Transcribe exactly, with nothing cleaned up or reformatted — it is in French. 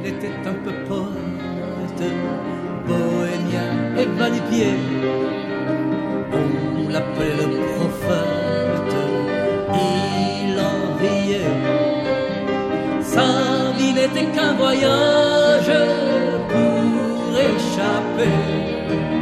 il était un peu poète, bohémien et va-nu-pied. On l'appelait le prophète, il en riait. Sa vie n'était qu'un voyage pour échapper